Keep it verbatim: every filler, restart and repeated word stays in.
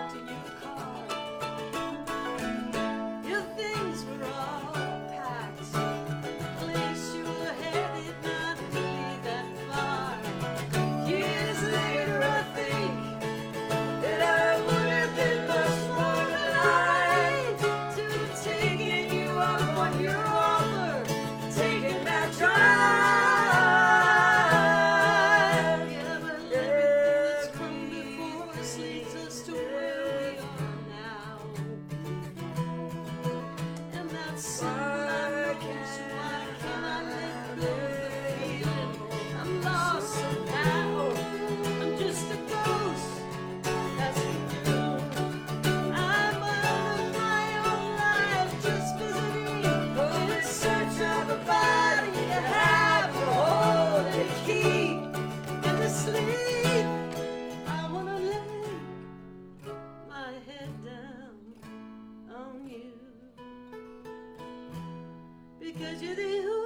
parked in your car. Your things were all packed. The place you were headed not really that far. Years later I think that I would have been much more alive to have taken you up on your offer, taking that drive. Yeah, but everything that's come before us leads us to where we are now. And that's something I know, so why can't I let go of the feeling I'm lost somehow? I'm just a ghost, that's for true. I'm out of my own life, just visiting in search of a body to have, to hold, and to keep, and to sleep. I wanna lay my head down on you, because you're the